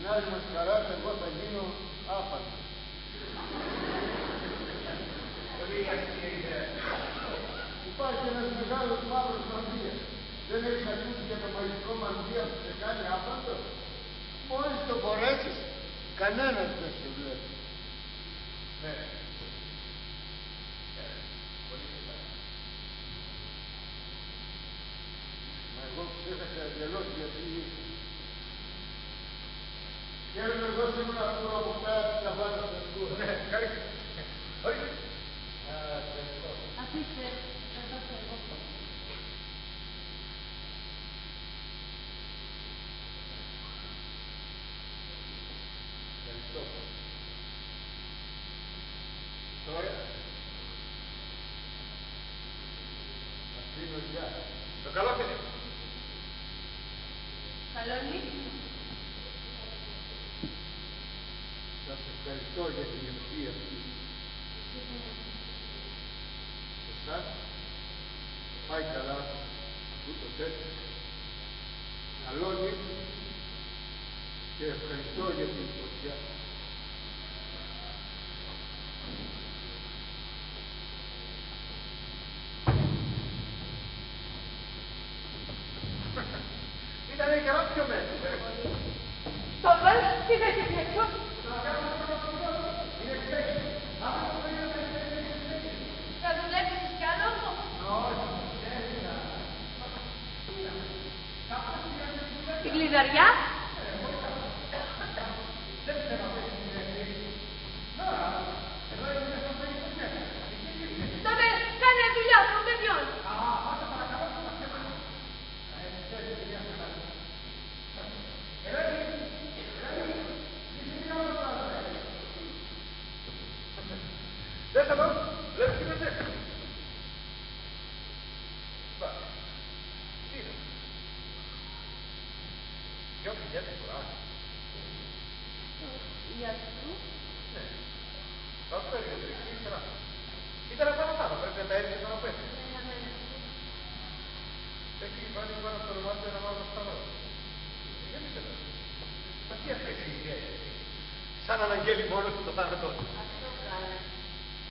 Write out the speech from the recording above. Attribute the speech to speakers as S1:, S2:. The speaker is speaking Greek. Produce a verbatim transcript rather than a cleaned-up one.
S1: την άλλη μας χαρά εγώ θα γίνω άφαντος. Υπάρχει ένας μεγάλος μαύρος μανδύας. Δεν έχεις ακούσει για το μαγικό μανδύα που σε κάνει άφαντο? Μόλις το φορέσεις, κανένας δεν σε βλέπει. Ναι. Μα εγώ ξέχασα εντελώς γιατί θέλω να δώσω ένα φούρο από πέρα της σαβάνας στα σκούρα. Ναι, χάρηκα. Όχι.
S2: Αφήστε, θα δώσω εγώ.
S1: Ευχαριστώ. Τώρα αφήνω γεια.
S3: Το καλό φίλε.
S2: Καλό νύχτα.
S1: Σας ευχαριστώ για την ευχή αυτή. Εσάς πάει καλά τούτο τέτοιο. Καλό νύχτα και ευχαριστώ για την φωτιά.
S3: Ήτανε καιρό πιο μέσα.
S2: Το βέλ, τι δεν έχει έξω. Θα δουλέψεις κι άλλο όμως. Την κλειδαριά. Τότε κάνε δουλειά των παιδιών.
S3: Δεν θα δω, βλέπεις τι με τσέκα. Μπα, τι είναι. Ποιο πηγαίνει τώρα.
S2: Γιατρού.
S3: Ναι. Θα σου έρχεται τρίξη, ύστερα. Ύστερα πάνω πάνω, πρέπει να τα έρθει πάνω πέντε. Έχει πάλι πάνω στο δωμάτιο ένα μάλλον στανό. Γιατί δεν το. Μα τι αυτές οι ιδέες. Σαν αναγγέλει μόνος του το θάνατό του.